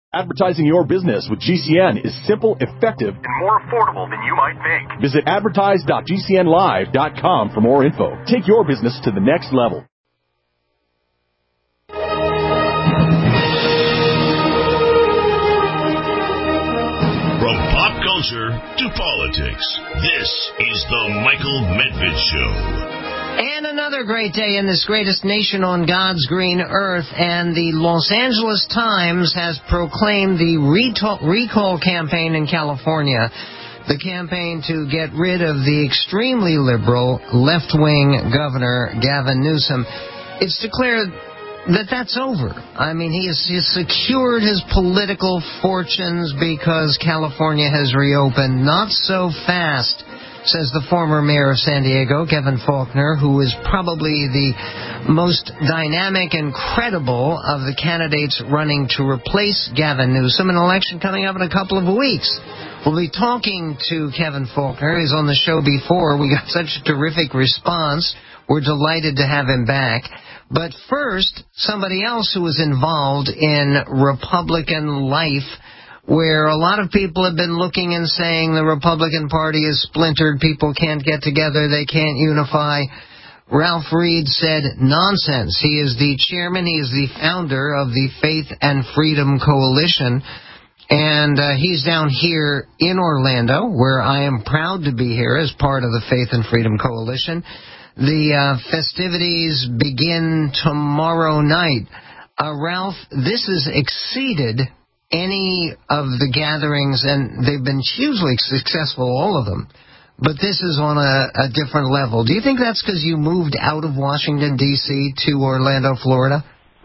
Advertising your business with GCN is simple, effective, and more affordable than you might think. Visit advertise.gcnlive.com for more info. Take your business to the next level. From pop culture to politics, this is the Michael Medved Show. And another great day in this greatest nation on God's green earth, and the Los Angeles Times has proclaimed the recall campaign in California, the campaign to get rid of the extremely liberal left-wing governor Gavin Newsom. It's declared that that's over. I mean, he has secured his political fortunes because California has reopened. Not so fast, says the former mayor of San Diego, Kevin Faulconer, who is probably the most dynamic and credible of the candidates running to replace Gavin Newsom, an election coming up in a couple of weeks. We'll be talking to Kevin Faulconer. He's on the show before. We got such a terrific response. We're delighted to have him back. But first, somebody else who was involved in Republican life, where a lot of people have been looking and saying the Republican Party is splintered, people can't get together, they can't unify. Ralph Reed said nonsense. He is the chairman, he is the founder of the Faith and Freedom Coalition, and he's down here in Orlando, where I am proud to be here as part of the Faith and Freedom Coalition. The festivities begin tomorrow night. Ralph, this has exceeded any of the gatherings, and they've been hugely successful, all of them. But this is on a different level. Do you think that's because you moved out of Washington, D.C. to Orlando, Florida?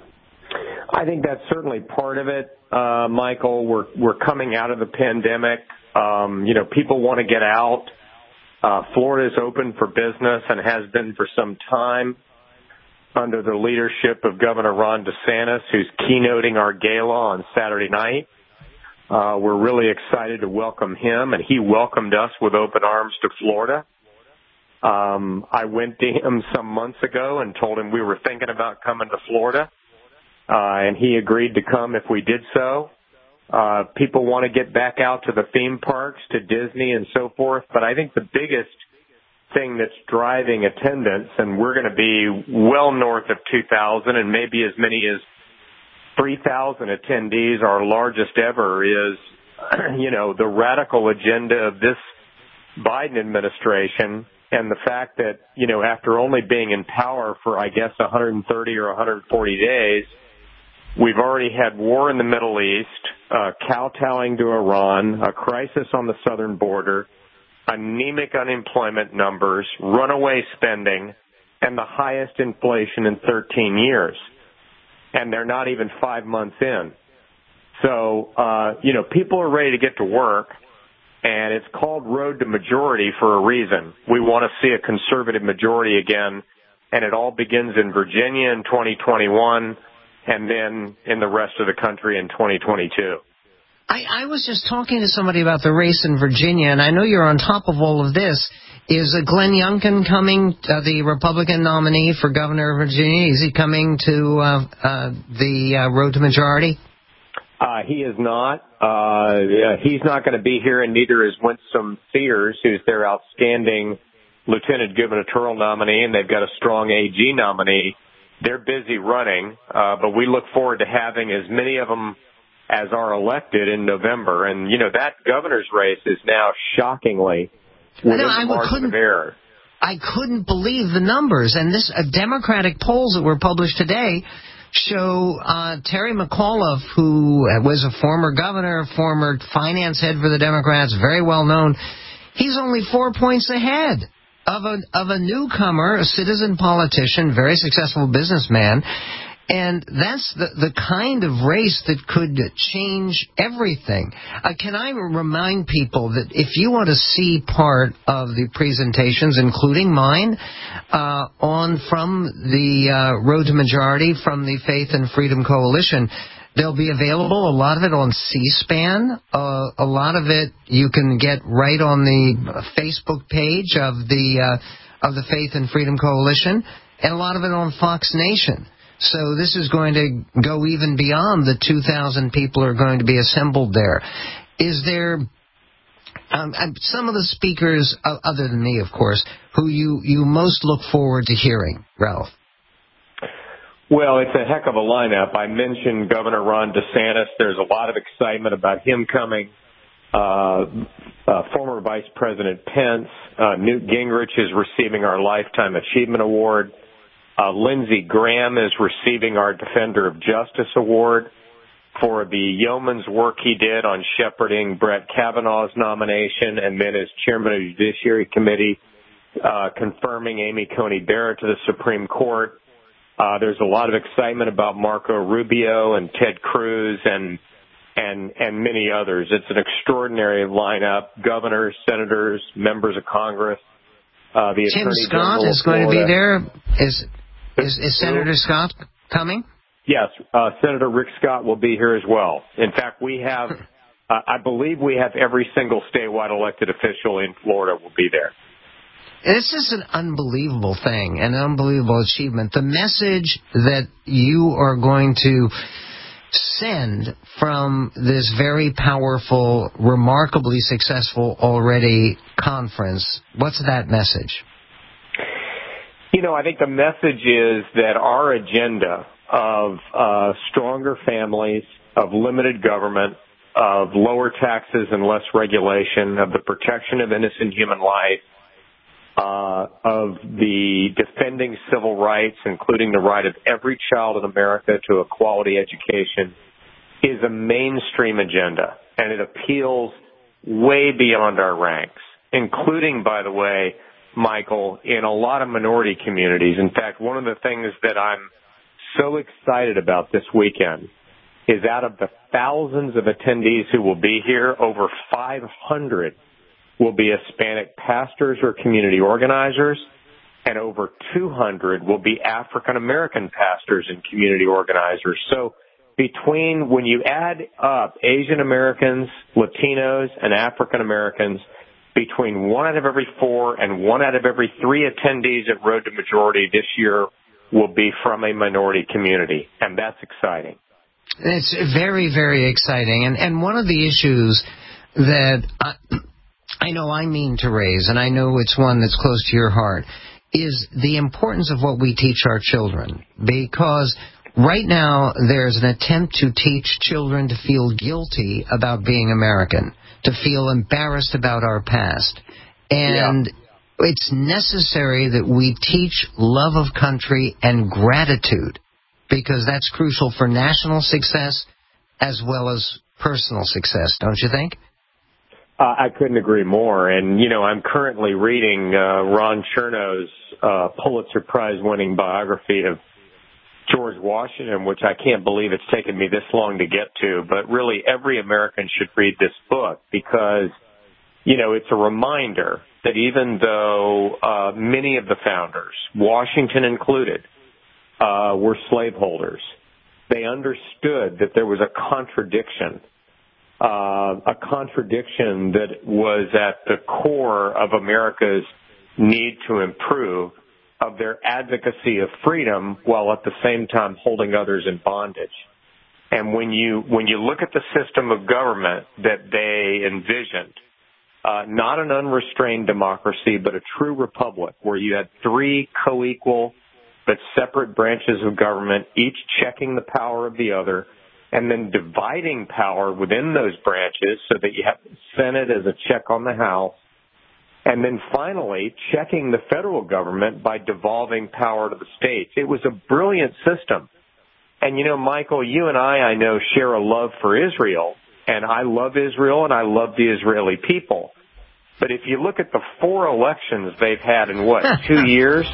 I think that's certainly part of it, Michael. We're coming out of the pandemic. People want to get out. Florida's open for business and has been for some time under the leadership of Governor Ron DeSantis, who's keynoting our gala on Saturday night. We're really excited to welcome him, and he welcomed us with open arms to Florida. I went to him some months ago and told him we were thinking about coming to Florida, and he agreed to come if we did so. People want to get back out to the theme parks, to Disney and so forth, but I think the biggest thing that's driving attendance, and we're going to be well north of 2,000 and maybe as many as 3,000 attendees, our largest ever, is, the radical agenda of this Biden administration, and the fact that, after only being in power for, 130 or 140 days, we've already had war in the Middle East, kowtowing to Iran, a crisis on the southern border, anemic unemployment numbers, runaway spending, and the highest inflation in 13 years. And they're not even 5 months in. So, people are ready to get to work, and it's called Road to Majority for a reason. We want to see a conservative majority again, and it all begins in Virginia in 2021 and then in the rest of the country in 2022. I was just talking to somebody about the race in Virginia, and I know you're on top of all of this. Is Glenn Youngkin coming, the Republican nominee for governor of Virginia? Is he coming to the Road to Majority? He is not. He's not going to be here, and neither is Winsome Sears, who's their outstanding lieutenant gubernatorial nominee, and they've got a strong AG nominee. They're busy running, but we look forward to having as many of them as are elected in November. And, that governor's race is now shockingly within the margin of error. I couldn't believe the numbers. And Democratic polls that were published today show Terry McAuliffe, who was a former governor, former finance head for the Democrats, very well known, he's only 4 points ahead of a newcomer, a citizen politician, very successful businessman. And that's the kind of race that could change everything. Can I remind people that if you want to see part of the presentations, including mine, from the Road to Majority from the Faith and Freedom Coalition, they'll be available, a lot of it on C-SPAN. A lot of it you can get right on the Facebook page of the Faith and Freedom Coalition, and a lot of it on Fox Nation. So this is going to go even beyond the 2,000 people who are going to be assembled there. Is there some of the speakers, other than me, of course, who you most look forward to hearing, Ralph? Well, it's a heck of a lineup. I mentioned Governor Ron DeSantis. There's a lot of excitement about him coming. Former Vice President Pence. Newt Gingrich is receiving our Lifetime Achievement Award. Lindsey Graham is receiving our Defender of Justice Award for the yeoman's work he did on shepherding Brett Kavanaugh's nomination, and then as chairman of the Judiciary Committee, confirming Amy Coney Barrett to the Supreme Court. There's a lot of excitement about Marco Rubio and Ted Cruz and many others. It's an extraordinary lineup. Governors, senators, members of Congress. The Tim Attorney Scott General is going to be there. Is Senator Scott coming? Yes, Senator Rick Scott will be here as well. In fact, we have, I believe we have every single statewide elected official in Florida will be there. This is an unbelievable thing, an unbelievable achievement. The message that you are going to send from this very powerful, remarkably successful already conference, what's that message? You know, I think the message is that our agenda of stronger families, of limited government, of lower taxes and less regulation, of the protection of innocent human life, of the defending civil rights, including the right of every child in America to a quality education, is a mainstream agenda, and it appeals way beyond our ranks, including, by the way, Michael, in a lot of minority communities. In fact, one of the things that I'm so excited about this weekend is out of the thousands of attendees who will be here, over 500 will be Hispanic pastors or community organizers, and over 200 will be African American pastors and community organizers. So between, when you add up Asian Americans, Latinos, and African Americans, between 1 out of every 4 and 1 out of every 3 attendees at Road to Majority this year will be from a minority community, and that's exciting. It's very, very exciting. And one of the issues that I know I mean to raise, and I know it's one that's close to your heart, is the importance of what we teach our children. Because right now there's an attempt to teach children to feel guilty about being American, to feel embarrassed about our past. And it's necessary that we teach love of country and gratitude, because that's crucial for national success as well as personal success, don't you think? I couldn't agree more. And, you know, I'm currently reading Ron Chernow's Pulitzer Prize-winning biography of George Washington, which I can't believe it's taken me this long to get to. But really, every American should read this book because, you know, it's a reminder that even though many of the founders, Washington included, were slaveholders, they understood that there was a contradiction that was at the core of America's need to improve, of their advocacy of freedom while at the same time holding others in bondage. And when you look at the system of government that they envisioned, not an unrestrained democracy, but a true republic where you had 3 co-equal but separate branches of government, each checking the power of the other, and then dividing power within those branches so that you have the Senate as a check on the House, and then finally checking the federal government by devolving power to the states. It was a brilliant system. And, you know, Michael, you and I know, share a love for Israel, and I love Israel and I love the Israeli people. But if you look at the 4 elections they've had in, 2 years,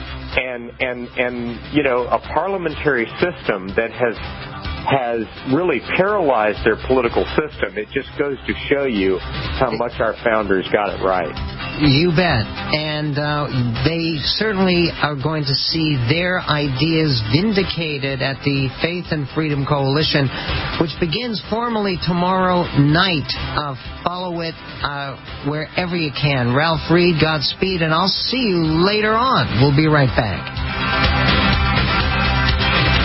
and you know, a parliamentary system that has really paralyzed their political system, it just goes to show you how much our founders got it right. You bet. And they certainly are going to see their ideas vindicated at the Faith and Freedom Coalition, which begins formally tomorrow night. Follow it wherever you can. Ralph Reed, Godspeed, and I'll see you later on. We'll be right back.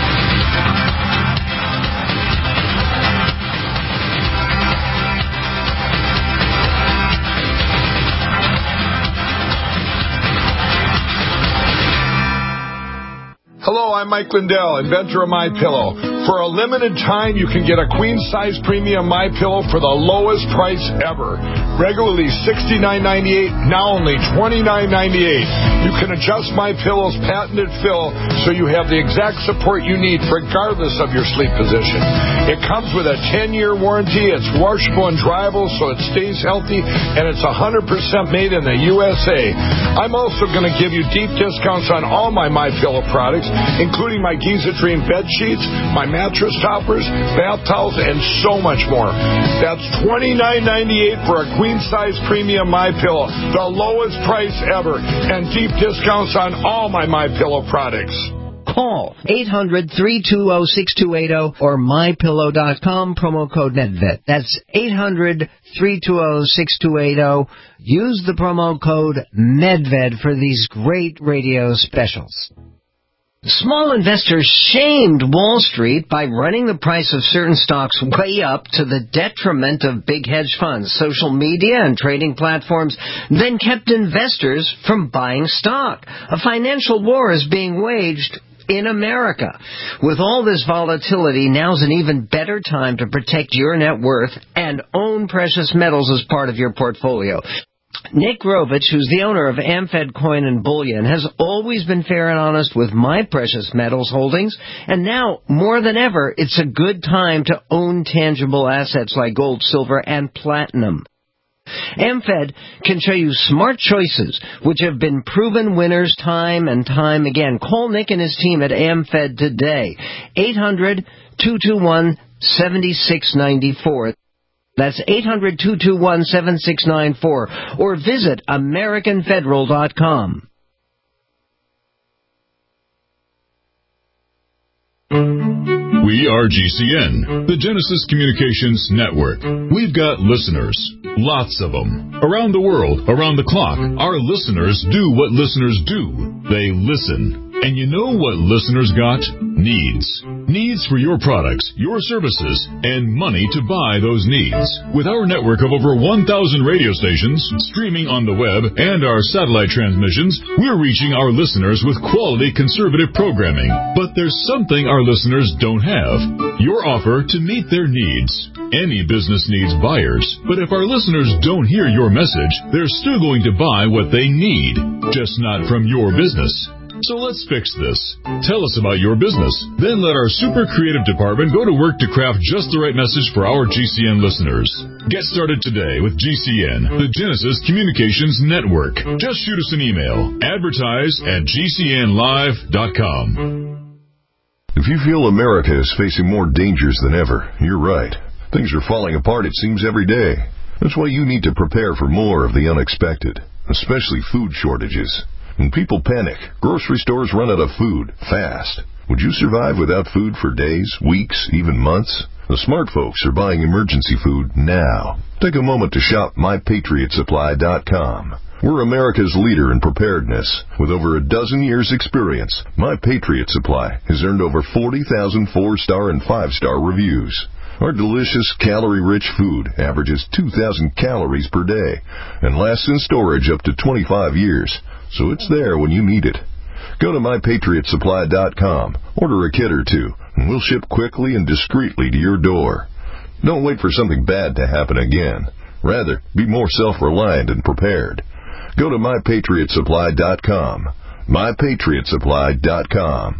I'm Mike Lindell, inventor of MyPillow. For a limited time, you can get a queen-size premium MyPillow for the lowest price ever. Regularly $69.98, now only $29.98. You can adjust MyPillow's patented fill so you have the exact support you need regardless of your sleep position. It comes with a 10-year warranty. It's washable and dryable so it stays healthy, and it's 100% made in the USA. I'm also going to give you deep discounts on all my MyPillow products, including my Giza Dream bed sheets, my mattress toppers, bath towels, and so much more. That's $29.98 for a queen-size premium MyPillow, the lowest price ever, and deep discounts on all my MyPillow products. Call 800-320-6280 or MyPillow.com, promo code NEDVED. That's 800-320-6280. Use the promo code NEDVED for these great radio specials. Small investors shamed Wall Street by running the price of certain stocks way up to the detriment of big hedge funds. Social media and trading platforms then kept investors from buying stock. A financial war is being waged in America. With all this volatility, now's an even better time to protect your net worth and own precious metals as part of your portfolio. Nick Rovich, who's the owner of Amfed Coin and Bullion, has always been fair and honest with my precious metals holdings, and now, more than ever, it's a good time to own tangible assets like gold, silver, and platinum. Amfed can show you smart choices which have been proven winners time and time again. Call Nick and his team at Amfed today. 800-221-7694. That's 800-221-7694. Or visit AmericanFederal.com. We are GCN, the Genesis Communications Network. We've got listeners, lots of them, around the world, around the clock. Our listeners do what listeners do. They listen. And you know what listeners got? Needs. Needs for your products, your services, and money to buy those needs. With our network of over 1,000 radio stations, streaming on the web, and our satellite transmissions, we're reaching our listeners with quality conservative programming. But there's something our listeners don't have. Your offer to meet their needs. Any business needs buyers, but if our listeners don't hear your message, they're still going to buy what they need, just not from your business. So let's fix this. Tell us about your business. Then let our super creative department go to work to craft just the right message for our GCN listeners. Get started today with GCN, the Genesis Communications Network. Just shoot us an email. Advertise@GCNlive.com. If you feel America is facing more dangers than ever, you're right. Things are falling apart, it seems, every day. That's why you need to prepare for more of the unexpected, especially food shortages. When people panic, grocery stores run out of food fast. Would you survive without food for days, weeks, even months? The smart folks are buying emergency food now. Take a moment to shop MyPatriotSupply.com. We're America's leader in preparedness. With over a dozen years' experience, My Patriot Supply has earned over 40,000 4-star and 5-star reviews. Our delicious, calorie-rich food averages 2,000 calories per day and lasts in storage up to 25 years. So it's there when you need it. Go to MyPatriotSupply.com, order a kit or two, and we'll ship quickly and discreetly to your door. Don't wait for something bad to happen again. Rather, be more self-reliant and prepared. Go to MyPatriotSupply.com. MyPatriotSupply.com.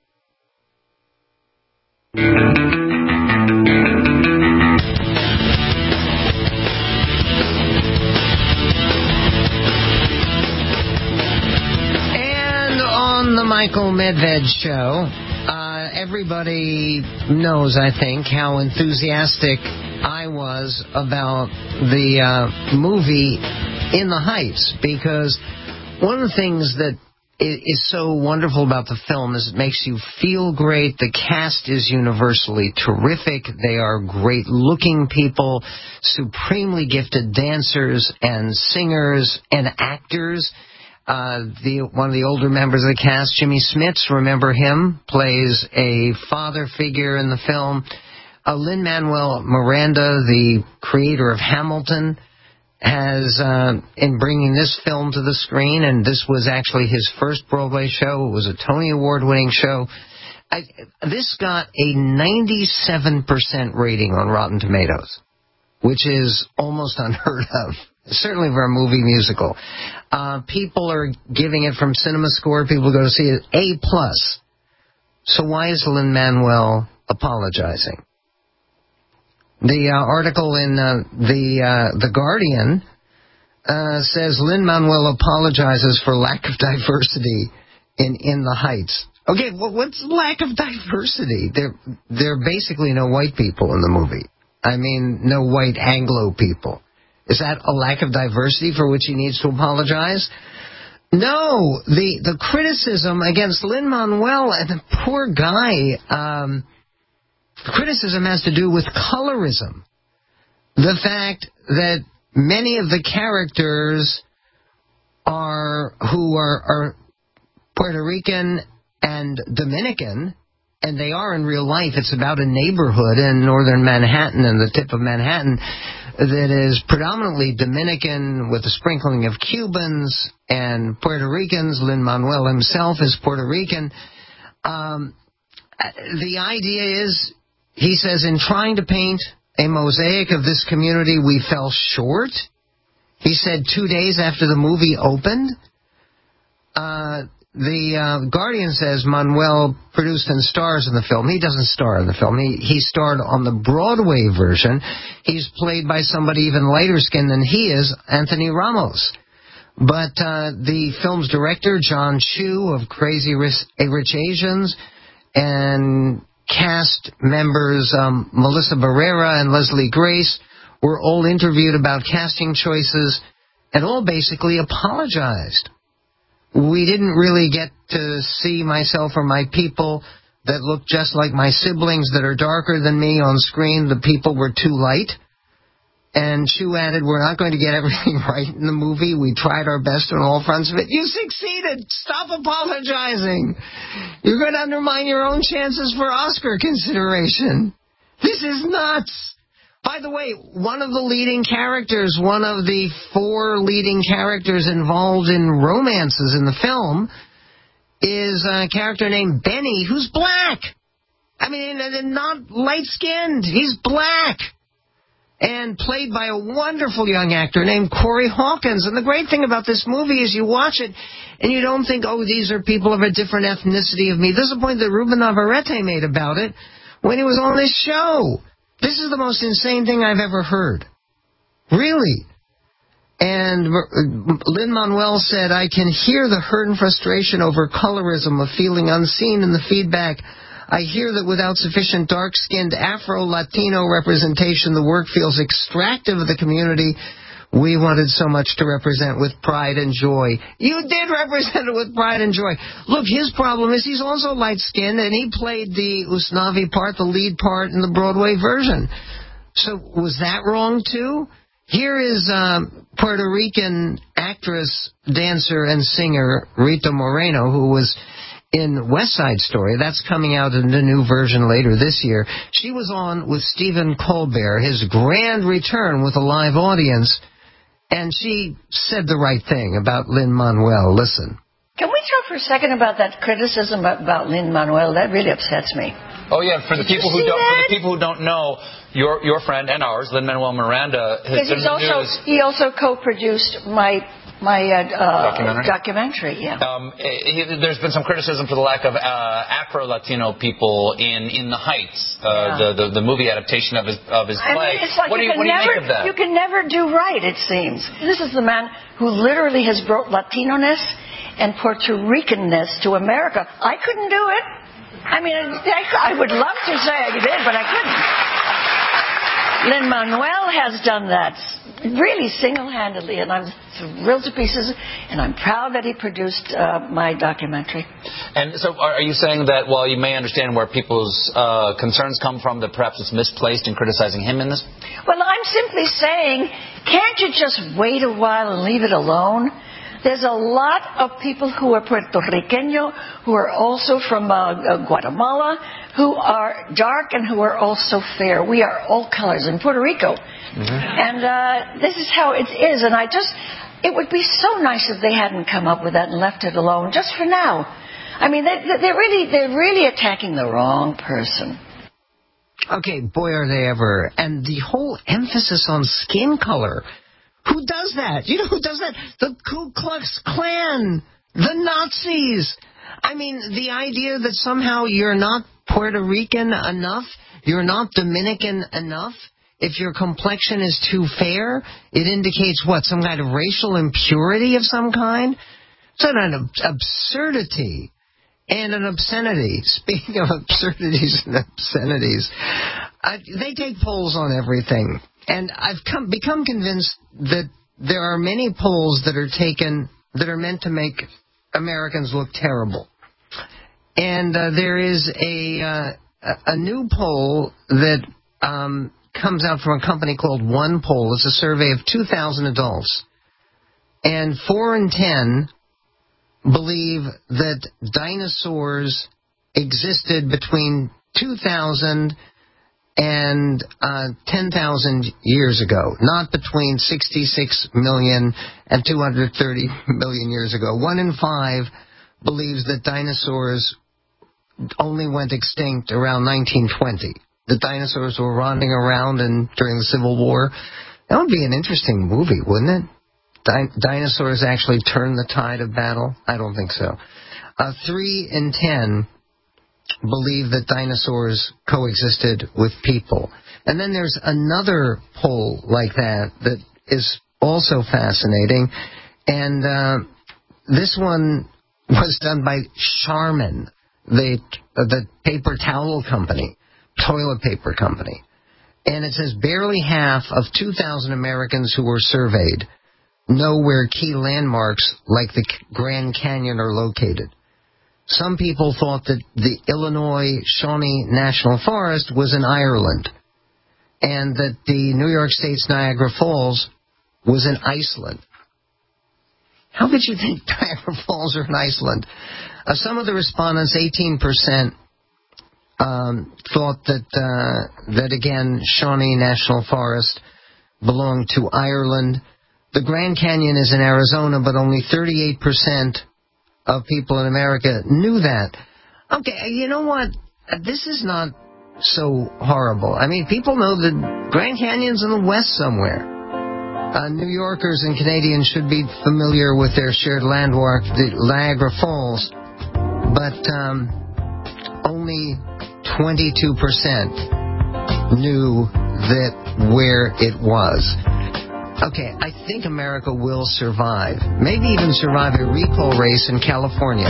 The Michael Medved Show. Everybody knows, I think, how enthusiastic I was about the movie In the Heights, because one of the things that is so wonderful about the film is it makes you feel great. The cast is universally terrific. They are great-looking people, supremely gifted dancers and singers and actors. One of the older members of the cast, Jimmy Smits, remember him, plays a father figure in the film. Lin-Manuel Miranda, the creator of Hamilton, has in bringing this film to the screen, and this was actually his first Broadway show. It was a Tony Award-winning show. This got a 97% rating on Rotten Tomatoes, which is almost unheard of, certainly for a movie musical. People are giving it from CinemaScore. People go to see it A+. So why is Lin-Manuel apologizing? The article in the Guardian says Lin-Manuel apologizes for lack of diversity in the Heights. Okay, well, what's lack of diversity? There are basically no white people in the movie. I mean, no white Anglo people. Is that a lack of diversity for which he needs to apologize? No, the criticism against Lin-Manuel and the poor guy, the criticism has to do with colorism. The fact that many of the characters who are Puerto Rican and Dominican, and they are in real life. It's about a neighborhood in northern Manhattan and the tip of Manhattan that is predominantly Dominican with a sprinkling of Cubans and Puerto Ricans. Lin-Manuel himself is Puerto Rican. The idea is, he says, in trying to paint a mosaic of this community, we fell short. He said 2 days after the movie opened. The Guardian says Manuel produced and stars in the film. He doesn't star in the film. He starred on the Broadway version. He's played by somebody even lighter skinned than he is, Anthony Ramos. But the film's director, John Chu of Crazy Rich Asians, and cast members Melissa Barrera and Leslie Grace were all interviewed about casting choices and all basically apologized. We didn't really get to see myself or my people that look just like my siblings that are darker than me on screen. The people were too light. And Chu added, we're not going to get everything right in the movie. We tried our best on all fronts of it. You succeeded. Stop apologizing. You're going to undermine your own chances for Oscar consideration. This is nuts. By the way, one of the leading characters, one of the 4 leading characters involved in romances in the film is a character named Benny, who's black. I mean, not light-skinned. He's black. And played by a wonderful young actor named Corey Hawkins. And the great thing about this movie is you watch it and you don't think, oh, these are people of a different ethnicity of me. This is a point that Ruben Navarrete made about it when he was on this show. This is the most insane thing I've ever heard. Really. And Lin-Manuel said, I can hear the hurt and frustration over colorism, of feeling unseen in the feedback. I hear that without sufficient dark-skinned Afro-Latino representation, the work feels extractive of the community we wanted so much to represent with pride and joy. You did represent it with pride and joy. Look, his problem is he's also light-skinned, and he played the Usnavi part, the lead part in the Broadway version. So was that wrong, too? Here is Puerto Rican actress, dancer, and singer Rita Moreno, who was in West Side Story. That's coming out in the new version later this year. She was on with Stephen Colbert, his grand return with a live audience, and she said the right thing about Lin-Manuel. Listen. Can we talk for a second about that criticism about Lin-Manuel? That really upsets me. Oh yeah, for the people who don't know, your friend and ours, Lin-Manuel Miranda, has been in the news. He also co-produced my documentary. Yeah. There's been some criticism for the lack of Afro-Latino people in the Heights, the movie adaptation of his play. It's like what do you make of that? You can never do right, it seems. This is the man who literally has brought Latino-ness and Puerto Rican-ness to America. I couldn't do it. I mean, I would love to say I did, but I couldn't. Lin-Manuel has done that really single-handedly, and I'm thrilled to pieces, and I'm proud that he produced my documentary. And so are you saying that while you may understand where people's concerns come from, that perhaps it's misplaced in criticizing him in this? Well, I'm simply saying, can't you just wait a while and leave it alone? There's a lot of people who are Puerto Riqueño, who are also from Guatemala, who are dark and who are also fair. We are all colors in Puerto Rico. And this is how it is. And it would be so nice if they hadn't come up with that and left it alone just for now. I mean, they're really attacking the wrong person. Okay, boy, are they ever. And the whole emphasis on skin color. Who does that? You know who does that? The Ku Klux Klan. The Nazis. I mean, the idea that somehow you're not Puerto Rican enough, you're not Dominican enough, if your complexion is too fair, it indicates what? Some kind of racial impurity of some kind? It's an absurdity and an obscenity. Speaking of absurdities and obscenities, they take polls on everything. And I've become convinced that there are many polls that are taken that are meant to make Americans look terrible. And there is a new poll that comes out from a company called One Poll. It's a survey of 2,000 adults. And 4 in 10 believe that dinosaurs existed between 2,000 and 10,000 years ago, not between 66 million and 230 million years ago. 1 in 5 believes that dinosaurs only went extinct around 1920. The dinosaurs were wandering around during the Civil War. That would be an interesting movie, wouldn't it? Dinosaurs actually turn the tide of battle? I don't think so. 3 in 10 believe that dinosaurs coexisted with people. And then there's another poll like that is also fascinating. And this one was done by Charmin, the paper towel company, toilet paper company. And it says barely half of 2,000 Americans who were surveyed know where key landmarks like the Grand Canyon are located. Some people thought that the Illinois Shawnee National Forest was in Ireland and that the New York State's Niagara Falls was in Iceland. How could you think Niagara Falls are in Iceland? Some of the respondents, 18%, thought that again, Shawnee National Forest belonged to Ireland. The Grand Canyon is in Arizona, but only 38% of people in America knew that. Okay, you know what? This is not so horrible. I mean, people know the Grand Canyon's in the west somewhere. New Yorkers and Canadians should be familiar with their shared landmark, the Niagara Falls, but only 22% knew where it was. Okay, I think America will survive. Maybe even survive a recall race in California.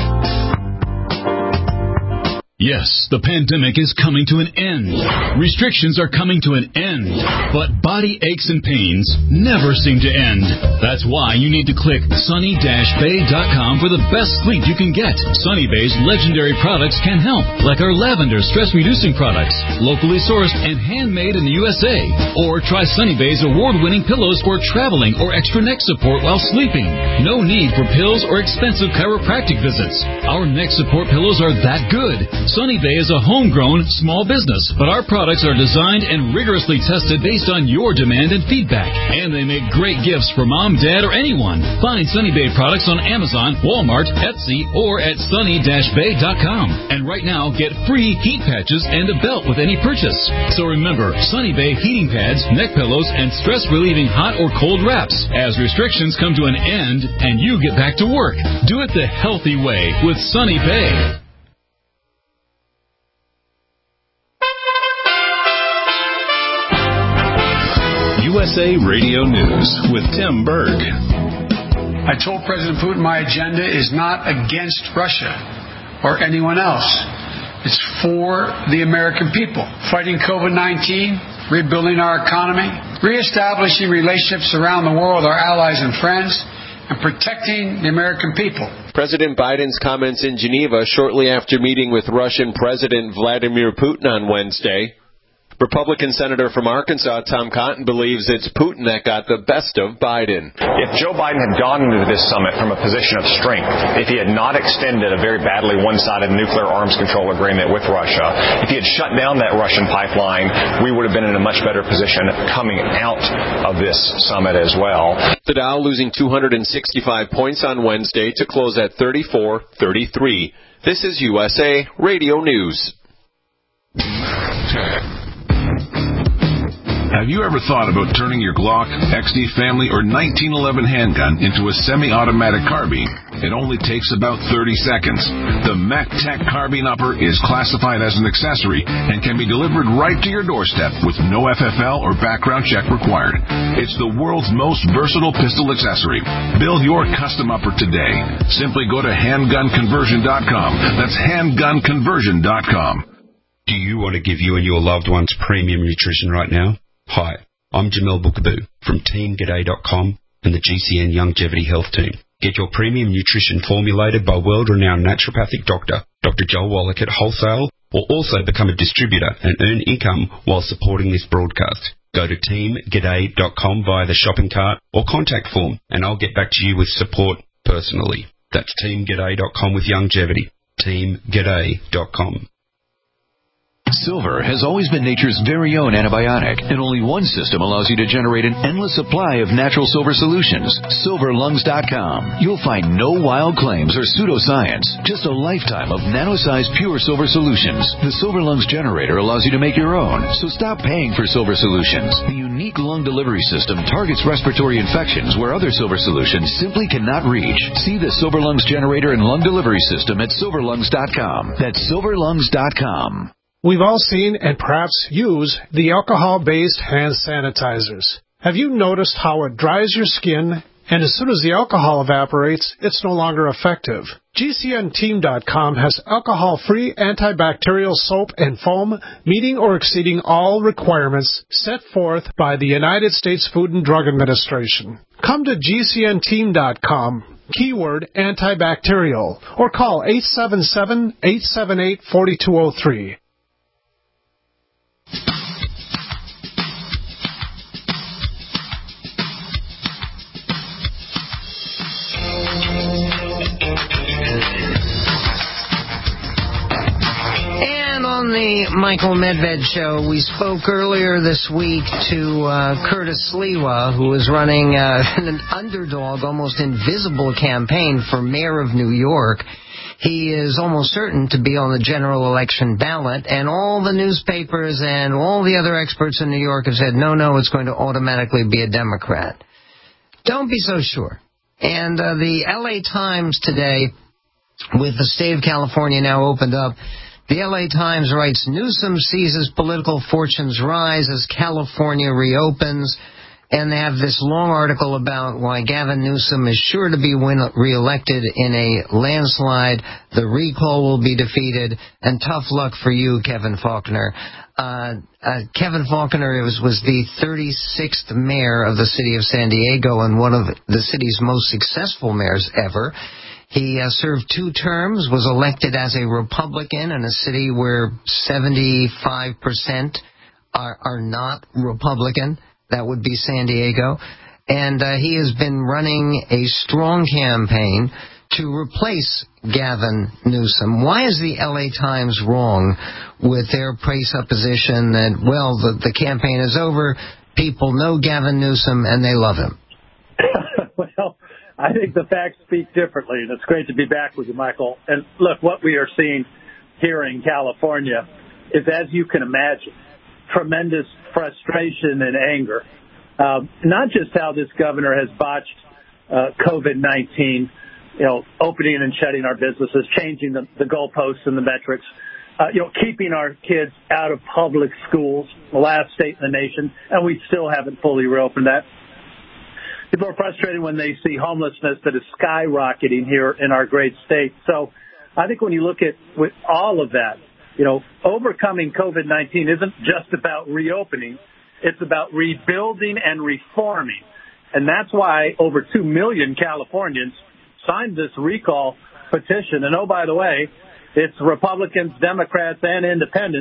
Yes, the pandemic is coming to an end. Restrictions are coming to an end. But body aches and pains never seem to end. That's why you need to click sunny-bay.com for the best sleep you can get. Sunny Bay's legendary products can help, like our lavender stress-reducing products, locally sourced and handmade in the USA. Or try Sunny Bay's award-winning pillows for traveling or extra neck support while sleeping. No need for pills or expensive chiropractic visits. Our neck support pillows are that good. Sunny Bay is a homegrown small business, but our products are designed and rigorously tested based on your demand and feedback. And they make great gifts for mom, dad, or anyone. Find Sunny Bay products on Amazon, Walmart, Etsy, or at sunny-bay.com. And right now, get free heat patches and a belt with any purchase. So remember, Sunny Bay heating pads, neck pillows, and stress-relieving hot or cold wraps. As restrictions come to an end and you get back to work, do it the healthy way with Sunny Bay. USA Radio News with Tim Berg. I told President Putin my agenda is not against Russia or anyone else. It's for the American people. Fighting COVID-19, rebuilding our economy, reestablishing relationships around the world with our allies and friends, and protecting the American people. President Biden's comments in Geneva shortly after meeting with Russian President Vladimir Putin on Wednesday. Republican Senator from Arkansas, Tom Cotton, believes it's Putin that got the best of Biden. If Joe Biden had gone into this summit from a position of strength, if he had not extended a very badly one-sided nuclear arms control agreement with Russia, if he had shut down that Russian pipeline, we would have been in a much better position coming out of this summit as well. The Dow losing 265 points on Wednesday to close at 34.33. This is USA Radio News. Have you ever thought about turning your Glock, XD Family, or 1911 handgun into a semi-automatic carbine? It only takes about 30 seconds. The MacTech Carbine Upper is classified as an accessory and can be delivered right to your doorstep with no FFL or background check required. It's the world's most versatile pistol accessory. Build your custom upper today. Simply go to handgunconversion.com. That's handgunconversion.com. Do you want to give you and your loved ones premium nutrition right now? Hi, I'm Jamel Bookaboo from TeamGaday.com and the GCN Longevity Health Team. Get your premium nutrition formulated by world-renowned naturopathic doctor, Dr. Joel Wallach at Wholesale, or also become a distributor and earn income while supporting this broadcast. Go to TeamGaday.com via the shopping cart or contact form, and I'll get back to you with support personally. That's TeamGaday.com with longevity. TeamGaday.com. Silver has always been nature's very own antibiotic, and only one system allows you to generate an endless supply of natural silver solutions. SilverLungs.com. You'll find no wild claims or pseudoscience, just a lifetime of nano-sized pure silver solutions. The Silver Lungs generator allows you to make your own, so stop paying for silver solutions. The unique lung delivery system targets respiratory infections where other silver solutions simply cannot reach. See the Silver Lungs generator and lung delivery system at SilverLungs.com. That's SilverLungs.com. We've all seen and perhaps use the alcohol-based hand sanitizers. Have you noticed how it dries your skin, and as soon as the alcohol evaporates, it's no longer effective? GCNteam.com has alcohol-free antibacterial soap and foam meeting or exceeding all requirements set forth by the United States Food and Drug Administration. Come to GCNteam.com. Keyword antibacterial, or call 877-878-4203. And on the Michael Medved Show, we spoke earlier this week to Curtis Sliwa, who is running an underdog, almost invisible campaign for mayor of New York. He is almost certain to be on the general election ballot, and all the newspapers and all the other experts in New York have said, no, it's going to automatically be a Democrat. Don't be so sure. And the L.A. Times today, with the state of California now opened up, the L.A. Times writes, Newsom sees his political fortunes rise as California reopens. And they have this long article about why Gavin Newsom is sure to be reelected in a landslide. The recall will be defeated, and tough luck for you, Kevin Faulconer. Kevin Faulconer was the 36th mayor of the city of San Diego and one of the city's most successful mayors ever. He served 2 terms, was elected as a Republican in a city where 75% are not Republican. That would be San Diego. And he has been running a strong campaign to replace Gavin Newsom. Why is the L.A. Times wrong with their presupposition that, well, the campaign is over, people know Gavin Newsom, and they love him? Well, I think the facts speak differently, and it's great to be back with you, Michael. And look, what we are seeing here in California is, as you can imagine, tremendous frustration and anger. Not just how this governor has botched COVID-19, opening and shutting our businesses, changing the goalposts and the metrics, keeping our kids out of public schools, the last state in the nation, and we still haven't fully reopened that. People are frustrated when they see homelessness that is skyrocketing here in our great state. So I think when you look at with all of that, overcoming COVID-19 isn't just about reopening. It's about rebuilding and reforming. And that's why over 2 million Californians signed this recall petition. And, oh, by the way, it's Republicans, Democrats, and independents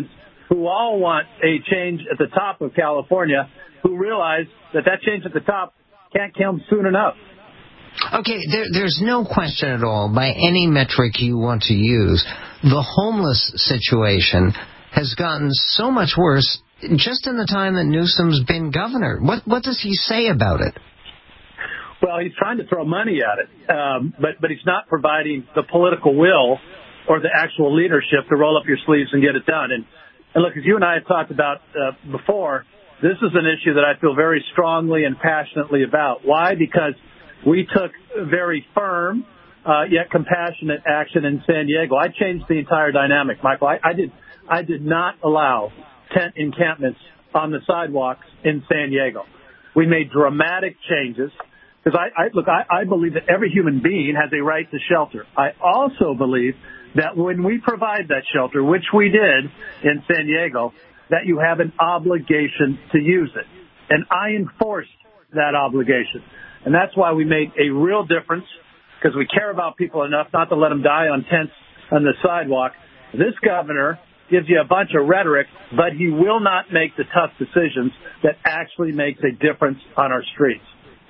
who all want a change at the top of California, who realize that change at the top can't come soon enough. Okay, there's no question at all, by any metric you want to use, the homeless situation has gotten so much worse just in the time that Newsom's been governor. What does he say about it? Well, he's trying to throw money at it, but he's not providing the political will or the actual leadership to roll up your sleeves and get it done. And look, as you and I have talked about before, this is an issue that I feel very strongly and passionately about. Why? Because we took very firm yet compassionate action in San Diego. I changed the entire dynamic, Michael. I did not allow tent encampments on the sidewalks in San Diego. We made dramatic changes because I believe that every human being has a right to shelter. I also believe that when we provide that shelter, which we did in San Diego, that you have an obligation to use it. And I enforced that obligation. And that's why we made a real difference, because we care about people enough not to let them die on tents on the sidewalk. This governor gives you a bunch of rhetoric, but he will not make the tough decisions that actually makes a difference on our streets.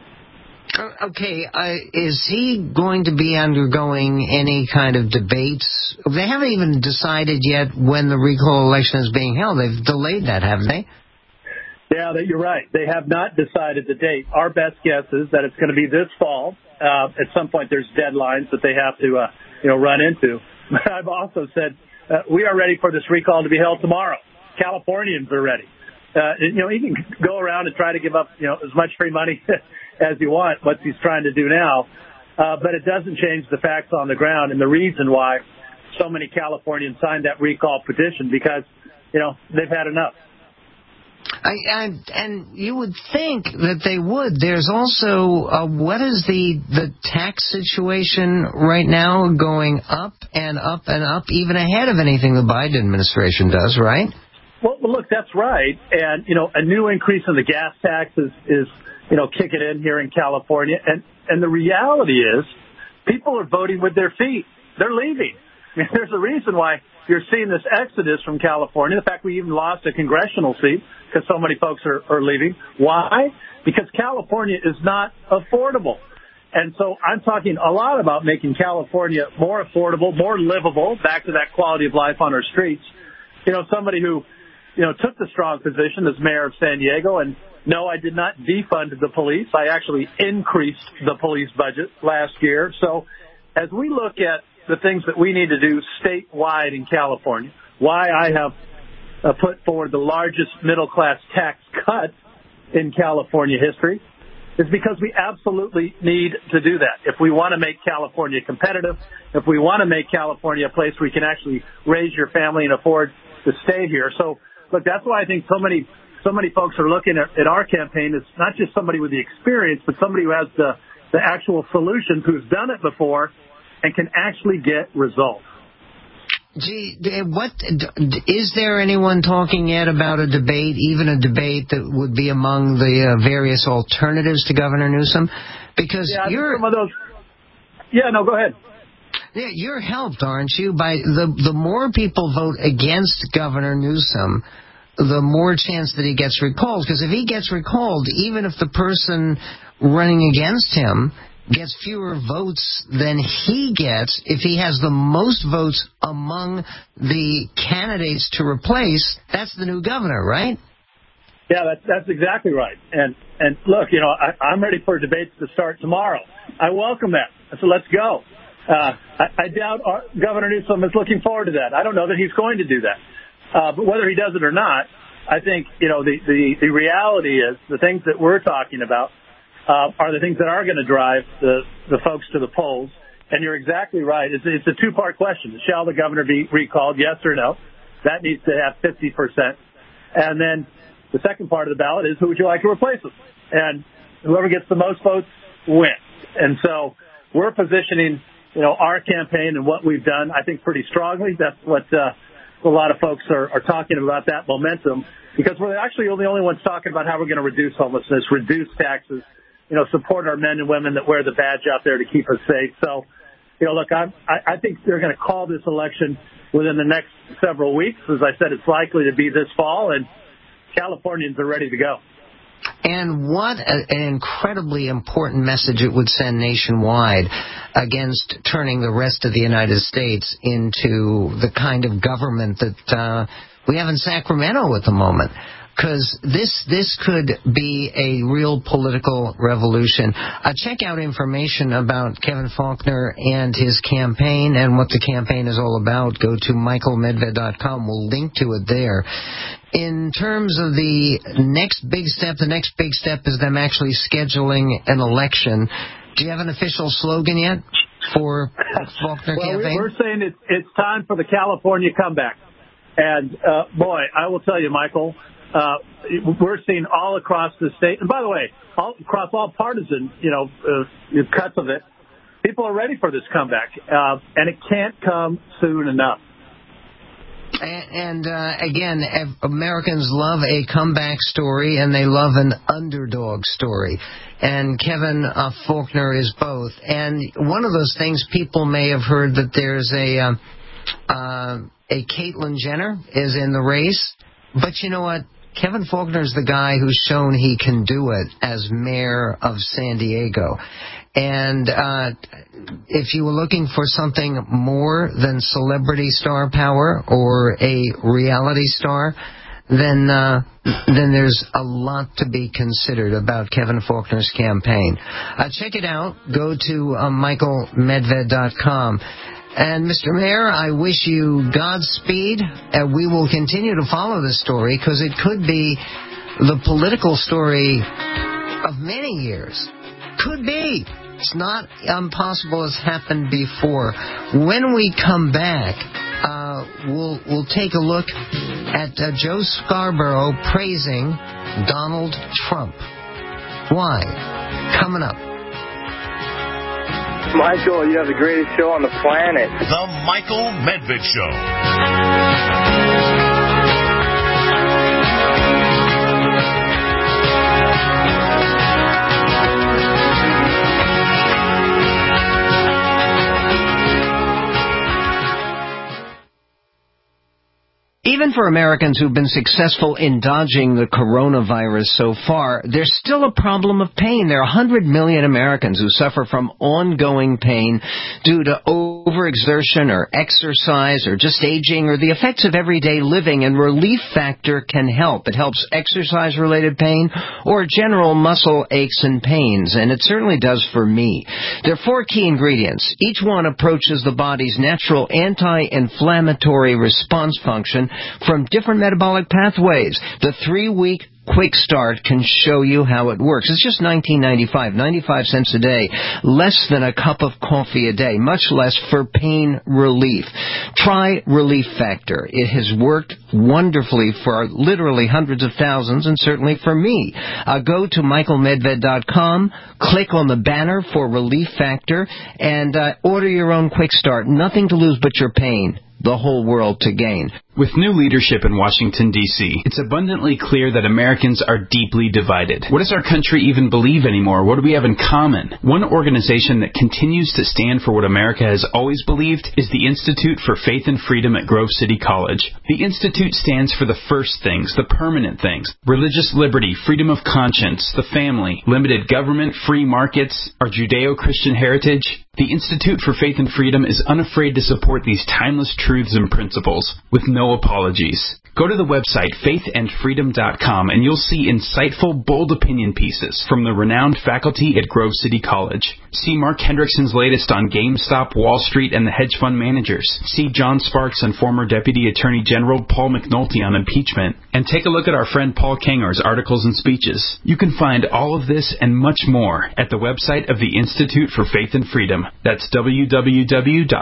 Okay, is he going to be undergoing any kind of debates? They haven't even decided yet when the recall election is being held. They've delayed that, haven't they? Yeah, you're right. They have not decided the date. Our best guess is that it's going to be this fall. At some point, there's deadlines that they have to, run into. But I've also said we are ready for this recall to be held tomorrow. Californians are ready. You can go around and try to give up, as much free money as you want, what he's trying to do now. But it doesn't change the facts on the ground and the reason why so many Californians signed that recall petition, because, they've had enough. And you would think that they would. There's also, what is the tax situation right now, going up and up and up, even ahead of anything the Biden administration does, right? Well, look, that's right. And, a new increase in the gas tax is kicking in here in California. And the reality is people are voting with their feet. They're leaving. I mean, there's a reason why you're seeing this exodus from California. In fact, we even lost a congressional seat because so many folks are leaving. Why? Because California is not affordable. And so I'm talking a lot about making California more affordable, more livable, back to that quality of life on our streets. Somebody who, took the strong position as mayor of San Diego. And no, I did not defund the police. I actually increased the police budget last year. So as we look at the things that we need to do statewide in California, why I have put forward the largest middle-class tax cut in California history, is because we absolutely need to do that. If we want to make California competitive, if we want to make California a place where you can actually raise your family and afford to stay here. So, look, that's why I think so many folks are looking at our campaign as not just somebody with the experience, but somebody who has the actual solutions, who's done it before, and can actually get results. Gee, is there anyone talking yet about a debate, even a debate that would be among the various alternatives to Governor Newsom? Because you're... Some of those... Yeah, no, go ahead. Yeah, you're helped, aren't you? By the more people vote against Governor Newsom, the more chance that he gets recalled. Because if he gets recalled, even if the person running against him gets fewer votes than he gets, if he has the most votes among the candidates to replace, that's the new governor, right? Yeah, that's exactly right. And look, I'm ready for debates to start tomorrow. I welcome that. So let's go. I doubt Governor Newsom is looking forward to that. I don't know that he's going to do that. But whether he does it or not, I think, the reality is the things that we're talking about are the things that are going to drive the folks to the polls. And you're exactly right. It's a two-part question. Shall the governor be recalled, yes or no? That needs to have 50%. And then the second part of the ballot is, who would you like to replace him? And whoever gets the most votes wins. And so we're positioning, our campaign and what we've done, I think, pretty strongly. That's what a lot of folks are talking about, that momentum, because we're actually the only ones talking about how we're going to reduce homelessness, reduce taxes, support our men and women that wear the badge out there to keep us safe. So look, I think they're going to call this election within the next several weeks. As I said, it's likely to be this fall, and Californians are ready to go. And what an incredibly important message it would send nationwide against turning the rest of the United States into the kind of government that we have in Sacramento at the moment. Because this could be a real political revolution. Check out information about Kevin Faulconer and his campaign and what the campaign is all about. Go to michaelmedved.com. We'll link to it there. In terms of the next big step is them actually scheduling an election. Do you have an official slogan yet for Faulconer campaign? We're saying it's time for the California comeback. And, boy, I will tell you, Michael, we're seeing all across the state, and by the way, across all partisan, cuts of it, people are ready for this comeback, and it can't come soon enough. And again, Americans love a comeback story, and they love an underdog story. And Kevin Faulconer is both. And one of those things, people may have heard that there's a Caitlyn Jenner is in the race. But you know what? Kevin Faulconer is the guy who's shown he can do it as mayor of San Diego. And if you were looking for something more than celebrity star power or a reality star, then there's a lot to be considered about Kevin Faulconer's campaign. Check it out. Go to michaelmedved.com. And, Mr. Mayor, I wish you Godspeed. We will continue to follow this story because it could be the political story of many years. Could be. It's not impossible as happened before. When we come back, we'll take a look at Joe Scarborough praising Donald Trump. Why? Coming up. Michael, you have the greatest show on the planet. The Michael Medved Show. Even for Americans who've been successful in dodging the coronavirus so far, there's still a problem of pain. There are 100 million Americans who suffer from ongoing pain due to overexertion or exercise or just aging or the effects of everyday living, and Relief Factor can help. It helps exercise-related pain or general muscle aches and pains, and it certainly does for me. There are 4 key ingredients. Each one approaches the body's natural anti-inflammatory response function from different metabolic pathways. The 3-week Quick Start can show you how it works. It's just $19.95, 95 cents a day, less than a cup of coffee a day, much less for pain relief. Try Relief Factor. It has worked wonderfully for literally hundreds of thousands, and certainly for me. Go to michaelmedved.com, click on the banner for Relief Factor, and order your own Quick Start. Nothing to lose but your pain. The whole world to gain. With new leadership in Washington, D.C., it's abundantly clear that Americans are deeply divided. What does our country even believe anymore? What do we have in common? One organization that continues to stand for what America has always believed is the Institute for Faith and Freedom at Grove City College. The Institute stands for the first things, the permanent things: religious liberty, freedom of conscience, the family, limited government, free markets, our Judeo-Christian heritage. The Institute for Faith and Freedom is unafraid to support these timeless truths and principles with no apologies. Go to the website faithandfreedom.com and you'll see insightful, bold opinion pieces from the renowned faculty at Grove City College. See Mark Hendrickson's latest on GameStop, Wall Street, and the hedge fund managers. See John Sparks and former Deputy Attorney General Paul McNulty on impeachment. And take a look at our friend Paul Kangar's articles and speeches. You can find all of this and much more at the website of the Institute for Faith and Freedom. That's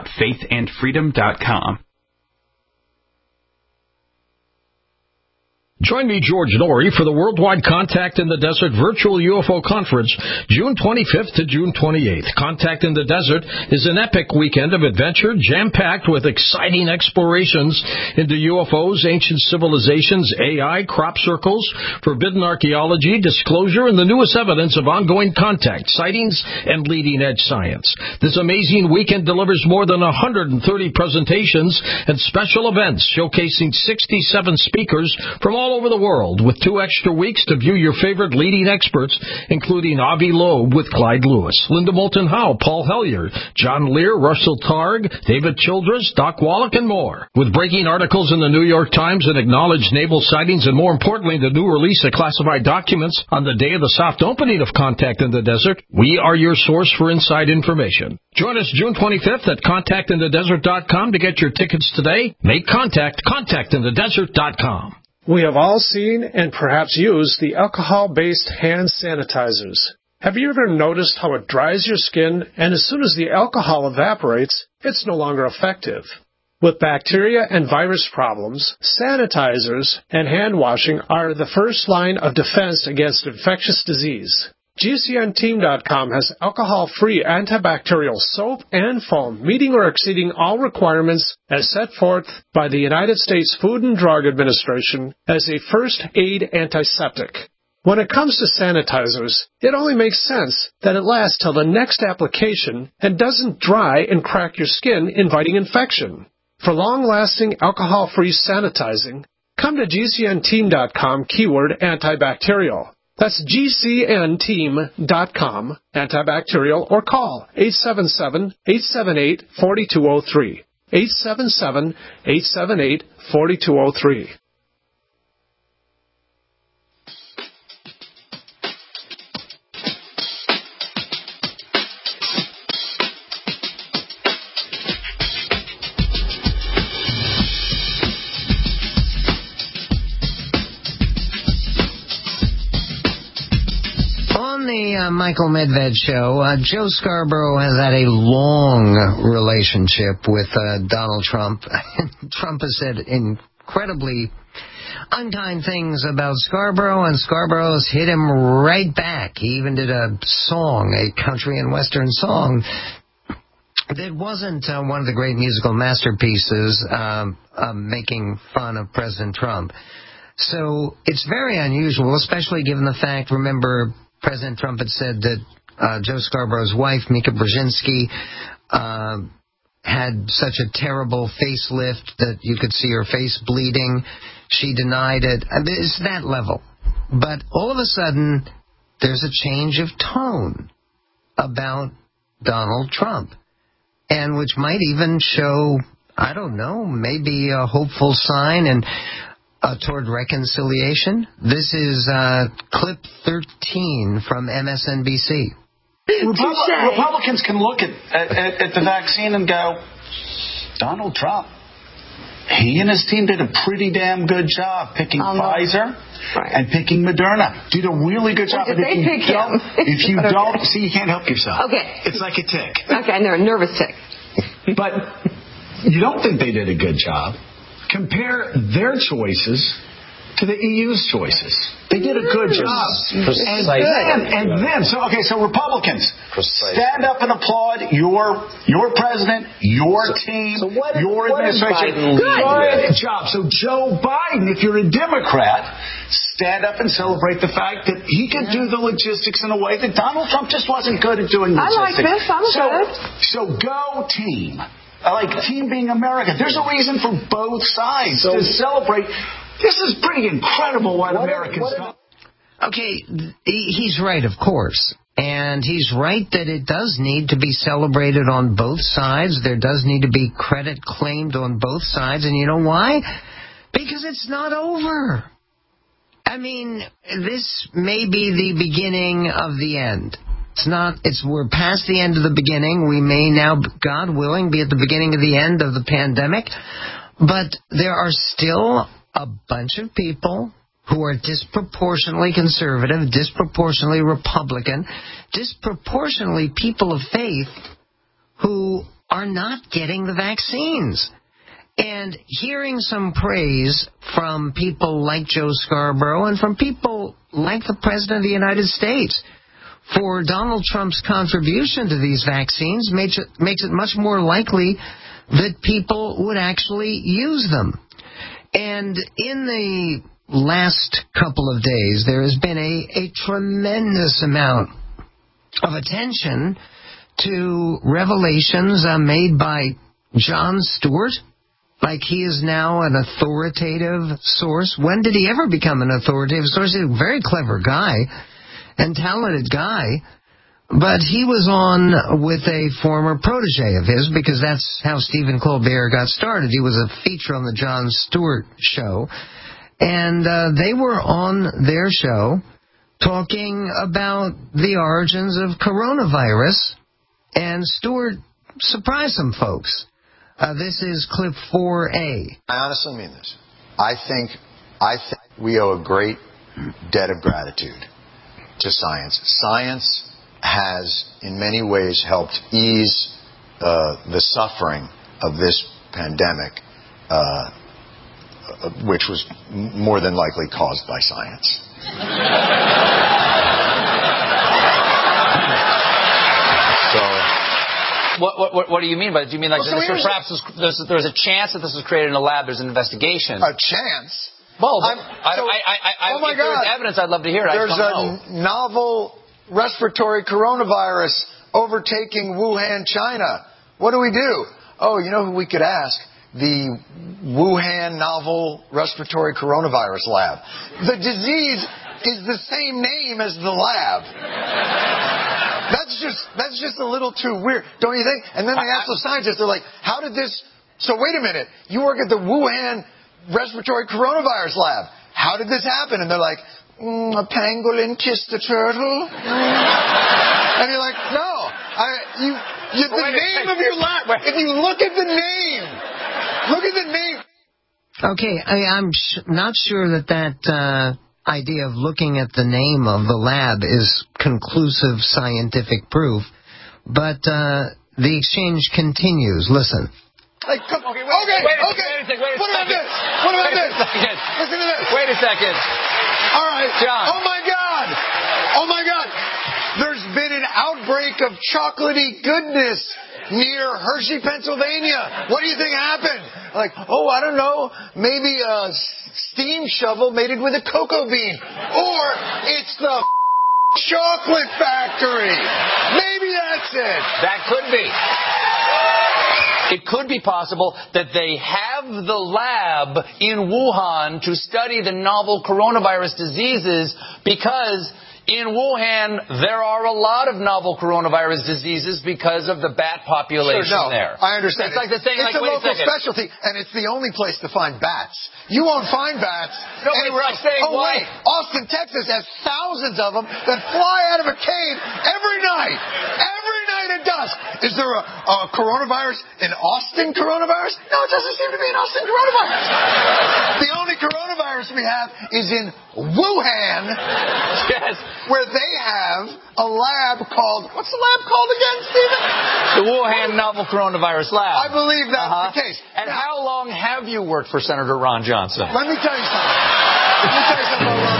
www.faithandfreedom.com. Join me, George Norrie, for the Worldwide Contact in the Desert Virtual UFO Conference, June 25th to June 28th. Contact in the Desert is an epic weekend of adventure, jam-packed with exciting explorations into UFOs, ancient civilizations, AI, crop circles, forbidden archaeology, disclosure, and the newest evidence of ongoing contact, sightings, and leading-edge science. This amazing weekend delivers more than 130 presentations and special events showcasing 67 speakers from all over the world, with 2 extra weeks to view your favorite leading experts, including Avi Loeb with Clyde Lewis, Linda Moulton Howe, Paul Hellyer, John Lear, Russell Targ, David Childress, Doc Wallach, and more. With breaking articles in the New York Times and acknowledged naval sightings, and more importantly, the new release of classified documents on the day of the soft opening of Contact in the Desert, we are your source for inside information. Join us June 25th at contactinthedesert.com to get your tickets today. Make contact, contactinthedesert.com. We have all seen and perhaps used the alcohol-based hand sanitizers. Have you ever noticed how it dries your skin, and as soon as the alcohol evaporates, it's no longer effective? With bacteria and virus problems, sanitizers and hand washing are the first line of defense against infectious disease. GCNteam.com has alcohol-free antibacterial soap and foam, meeting or exceeding all requirements as set forth by the United States Food and Drug Administration as a first-aid antiseptic. When it comes to sanitizers, it only makes sense that it lasts till the next application and doesn't dry and crack your skin, inviting infection. For long-lasting alcohol-free sanitizing, come to GCNteam.com keyword antibacterial. That's GCNteam.com, antibacterial, or call 877-878-4203. 877-878-4203. Michael Medved show. Joe Scarborough has had a long relationship with Donald Trump. Trump has said incredibly unkind things about Scarborough, and Scarborough has hit him right back. He even did a song, a country and western song, that wasn't one of the great musical masterpieces making fun of President Trump. So it's very unusual, especially given the fact, remember, President Trump had said that Joe Scarborough's wife, Mika Brzezinski, had such a terrible facelift that you could see her face bleeding. She denied it. It's that level. But all of a sudden, there's a change of tone about Donald Trump, and which might even show, I don't know, maybe a hopeful sign and toward reconciliation. This is clip 13 from MSNBC. Republicans can look at the vaccine and go, Donald Trump, he and his team did a pretty damn good job picking Pfizer and picking Moderna. Did a really good job. Did they pick him? If you don't, see, you can't help yourself. Okay. It's like a tick. Okay, I know, a nervous tick. But you don't think they did a good job. Compare their choices to the EU's choices. They did a good job. And then, so Republicans, stand up and applaud your president, your team, your administration. Good job. So Joe Biden, if you're a Democrat, stand up and celebrate the fact that he could do the logistics in a way that Donald Trump just wasn't good at doing logistics. I like this. I'm good. So go team. I like team being America. There's a reason for both sides to celebrate. This is pretty incredible what Americans do. Okay, he's right, of course. And he's right that it does need to be celebrated on both sides. There does need to be credit claimed on both sides. And you know why? Because it's not over. I mean, this may be the beginning of the end. We're past the end of the beginning. We may now, God willing, be at the beginning of the end of the pandemic. But there are still a bunch of people who are disproportionately conservative, disproportionately Republican, disproportionately people of faith who are not getting the vaccines. And hearing some praise from people like Joe Scarborough and from people like the President of the United States for Donald Trump's contribution to these vaccines makes it much more likely that people would actually use them. And in the last couple of days, there has been a tremendous amount of attention to revelations made by Jon Stewart, like he is now an authoritative source. When did he ever become an authoritative source? He's a very clever guy and talented guy, but he was on with a former protege of his, because that's how Stephen Colbert got started. He was a feature on the Jon Stewart show, and they were on their show talking about the origins of coronavirus, and Stewart surprised some folks. This is clip 4A. I honestly mean this. I think we owe a great debt of gratitude to science. Science has, in many ways, helped ease the suffering of this pandemic, which was more than likely caused by science. What do you mean by it? Do you mean like perhaps there's a chance that this was created in a lab? There's an investigation. A chance? Well, oh my if God! there's evidence, I'd love to hear it. There's a novel respiratory coronavirus overtaking Wuhan, China. What do we do? Oh, you know who we could ask? The Wuhan Novel Respiratory Coronavirus Lab. The disease is the same name as the lab. That's just a little too weird, don't you think? And then they ask the scientists, they're like, how did this... So wait a minute, you work at the Wuhan Respiratory Coronavirus Lab. How did this happen? And they're like, a pangolin kissed a turtle. And you're like, no, the name of your lab. If you look at the name, look at the name. Okay, I'm not sure that idea of looking at the name of the lab is conclusive scientific proof, but the exchange continues. Listen. Like, okay. What about this? Listen to this. Wait a second. All right. John. Oh my God. There's been an outbreak of chocolatey goodness near Hershey, Pennsylvania. What do you think happened? Like, I don't know. Maybe a steam shovel mated with a cocoa bean. Or it's the chocolate factory. Maybe that's it. That could be. It could be possible that they have the lab in Wuhan to study the novel coronavirus diseases, because in Wuhan, there are a lot of novel coronavirus diseases because of the bat population there. I understand. It's like the thing. It's a local specialty, and it's the only place to find bats. You won't find bats anywhere else. Wait, Austin, Texas has thousands of them that fly out of a cave every night. Every night at dusk. Is there a coronavirus, an Austin coronavirus? No, it doesn't seem to be an Austin coronavirus. The only coronavirus we have is in Wuhan. Yes. Where they have a lab called... What's the lab called again, Stephen? The Wuhan Novel Coronavirus Lab. I believe that's the case. And how long have you worked for Senator Ron Johnson? Let me tell you something. About Ron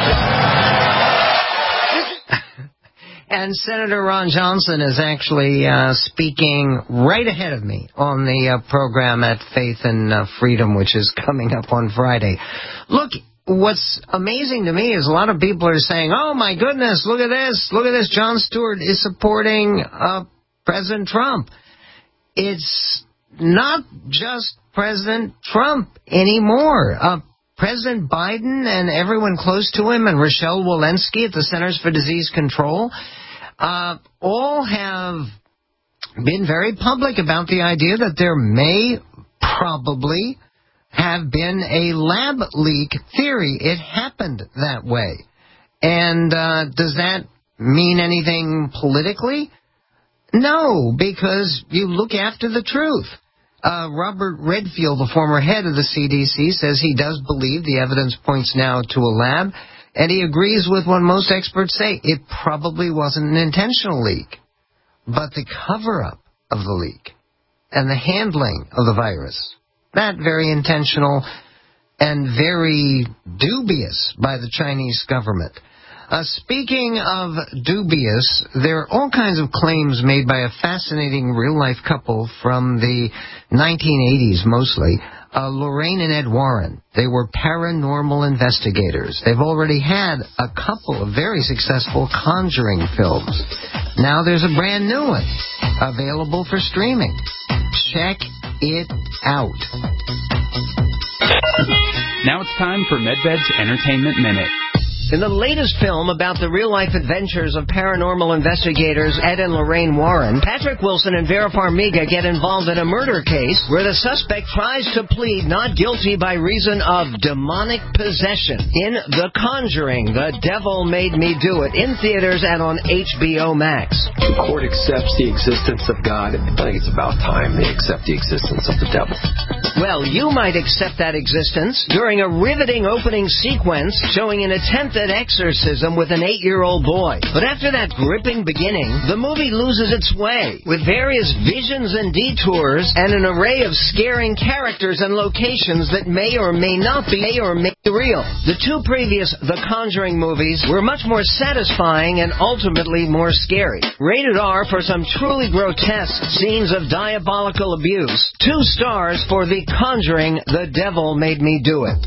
Johnson. And Senator Ron Johnson is actually speaking right ahead of me on the program at Faith and Freedom, which is coming up on Friday. Look, what's amazing to me is a lot of people are saying, oh, my goodness, look at this. Jon Stewart is supporting President Trump. It's not just President Trump anymore. President Biden and everyone close to him, and Rochelle Walensky at the Centers for Disease Control, all have been very public about the idea that there may probably have been a lab leak theory. It happened that way. And does that mean anything politically? No, because you look after the truth. Robert Redfield, the former head of the CDC, says he does believe the evidence points now to a lab, and he agrees with what most experts say. It probably wasn't an intentional leak, but the cover-up of the leak and the handling of the virus That very intentional and very dubious by the Chinese government. Speaking of dubious, there are all kinds of claims made by a fascinating real-life couple from the 1980s, mostly, Lorraine and Ed Warren. They were paranormal investigators. They've already had a couple of very successful Conjuring films. Now there's a brand new one available for streaming. Check it out. Now it's time for MedVed's Entertainment Minute. In the latest film about the real-life adventures of paranormal investigators Ed and Lorraine Warren, Patrick Wilson and Vera Farmiga get involved in a murder case where the suspect tries to plead not guilty by reason of demonic possession. In The Conjuring, The Devil Made Me Do It, in theaters and on HBO Max. The court accepts the existence of God. I think it's about time they accept the existence of the devil. Well, you might accept that existence during a riveting opening sequence showing an attempted exorcism with an 8-year-old boy. But after that gripping beginning, the movie loses its way, with various visions and detours and an array of scaring characters and locations that may or may not be real. The two previous The Conjuring movies were much more satisfying and ultimately more scary. Rated R for some truly grotesque scenes of diabolical abuse. 2 stars for The Conjuring, The Devil Made Me Do It.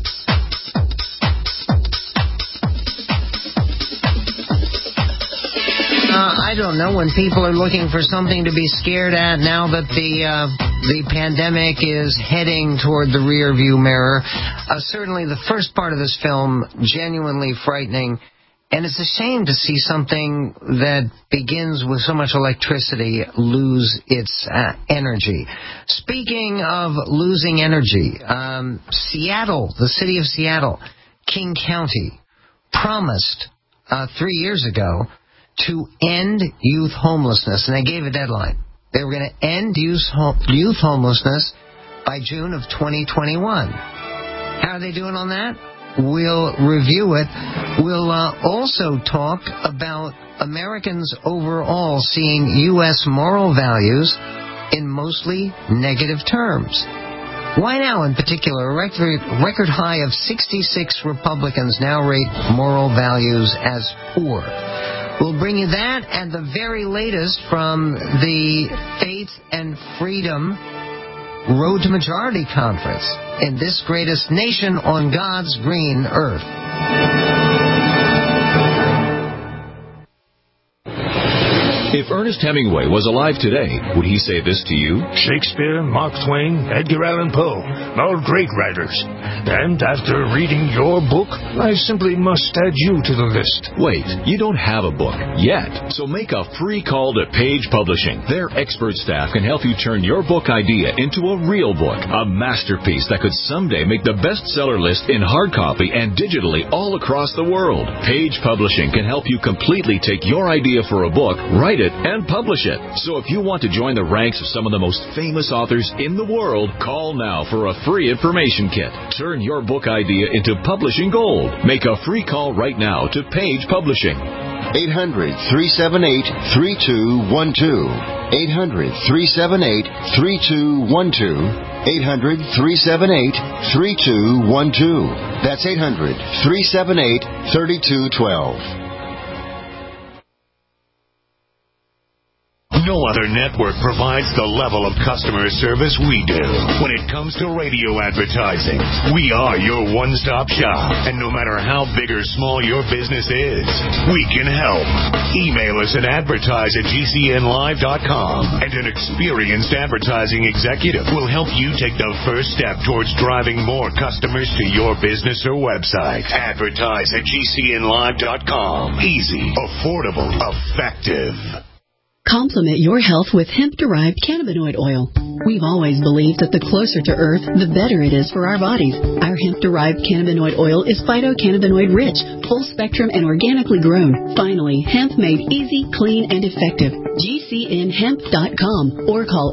I don't know, when people are looking for something to be scared at now that the pandemic is heading toward the rearview mirror. Certainly the first part of this film, genuinely frightening. And it's a shame to see something that begins with so much electricity lose its energy. Speaking of losing energy, Seattle, the city of Seattle, King County, promised 3 years ago to end youth homelessness, and they gave a deadline. They were going to end youth homelessness by June of 2021. How are they doing on that? We'll review it. We'll also talk about Americans overall seeing U.S. moral values in mostly negative terms. Why now in particular? A record high of 66 Republicans now rate moral values as poor. We'll bring you that and the very latest from the Faith and Freedom Road to Majority Conference in this greatest nation on God's green earth. If Ernest Hemingway was alive today, would he say this to you? Shakespeare, Mark Twain, Edgar Allan Poe, all great writers. And after reading your book, I simply must add you to the list. Wait, you don't have a book yet. So make a free call to Page Publishing. Their expert staff can help you turn your book idea into a real book, a masterpiece that could someday make the bestseller list in hard copy and digitally all across the world. Page Publishing can help you completely take your idea for a book, write it, and publish it. So if you want to join the ranks of some of the most famous authors in the world, call now for a free information kit. Turn your book idea into publishing gold. Make a free call right now to Page Publishing. 800-378-3212. 800-378-3212. 800-378-3212. That's 800-378-3212. No other network provides the level of customer service we do. When it comes to radio advertising, we are your one-stop shop. And no matter how big or small your business is, we can help. Email us at advertise@gcnlive.com, and an experienced advertising executive will help you take the first step towards driving more customers to your business or website. Advertise@gcnlive.com. Easy, affordable, effective. Complement your health with hemp-derived cannabinoid oil. We've always believed that the closer to Earth, the better it is for our bodies. Our hemp-derived cannabinoid oil is phytocannabinoid-rich, full-spectrum, and organically grown. Finally, hemp made easy, clean, and effective. GCNhemp.com or call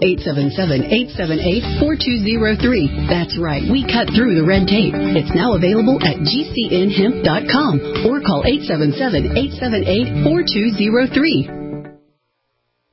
877-878-4203. That's right, we cut through the red tape. It's now available at GCNhemp.com or call 877-878-4203.